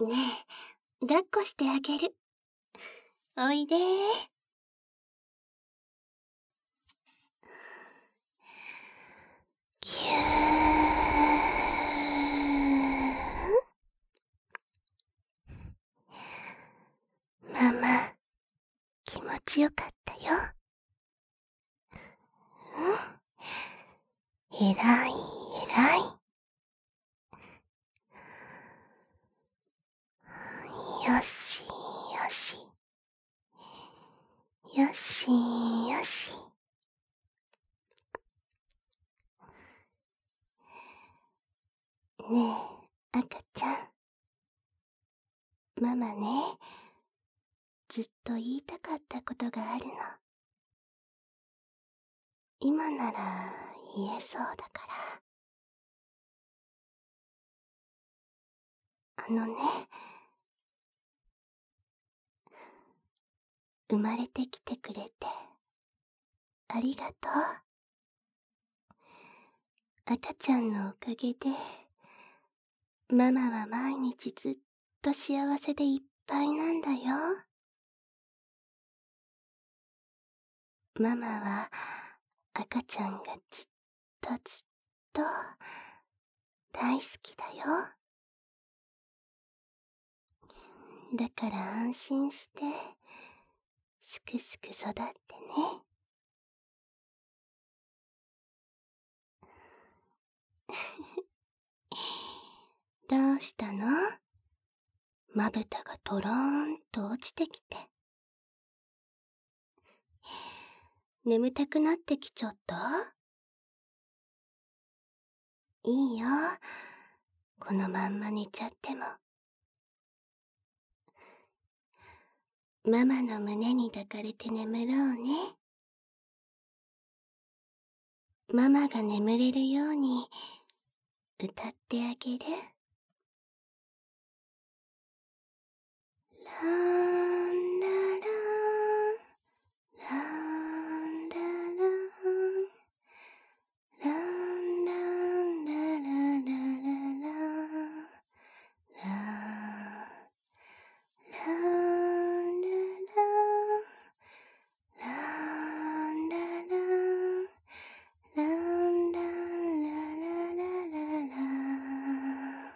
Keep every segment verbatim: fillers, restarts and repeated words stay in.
ねえ、抱っこしてあげる。おいでー。ぎゅー。ママ、気持ちよかったよ。うん。えらい、えらい。よし、よし。よし、よし。ねえ、赤ちゃん。ママね、ずっと言いたかったことがあるの。今なら言えそうだから。あのね、生まれてきてくれてありがとう。赤ちゃんのおかげでママは毎日ずっと幸せでいっぱいなんだよ。ママは赤ちゃんがずっとずっと大好きだよ。だから安心してすくすく育ってね。どうしたの？まぶたがトローンと落ちてきて。眠たくなってきちゃった？いいよ。このまんま寝ちゃっても。ママの胸に抱かれて眠ろうね。ママが眠れるように歌ってあげる。ランララン、ランララン、ランランララララララン、ランララン、ランララン、ランランラララララン、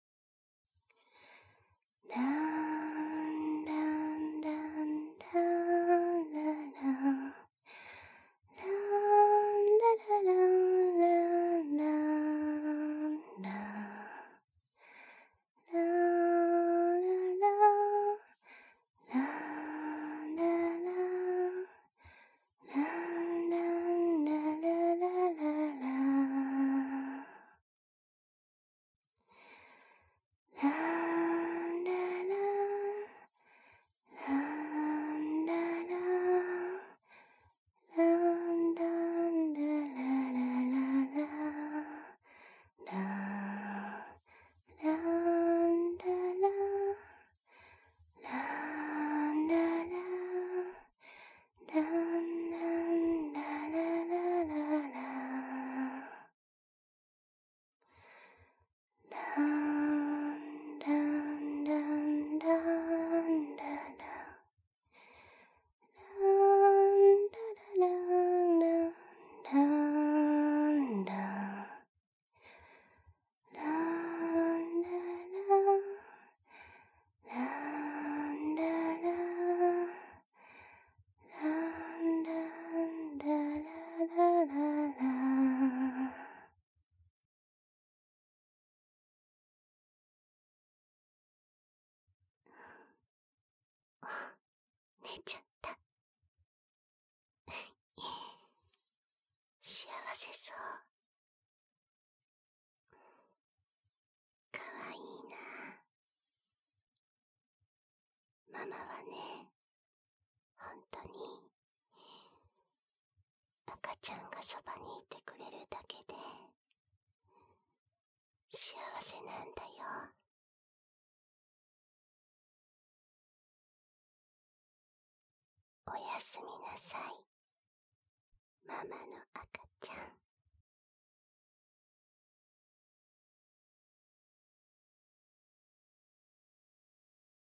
ランランランランララン、ランララランランランラン、ラララン、ランララン、ランランラララララン、ランララン、ランララン、ランランラララララン、ランランララン、ランララン、ランランラララララン、ランランランランララン、ランララランランランラン、ランララン、ランララン、ランランラララララン。寝ちゃった。幸せそう。かわいいな。ママはね、ほんとに赤ちゃんがそばにいてくれるだけで幸せなんだよ。おやすみなさい、ママの赤ちゃん。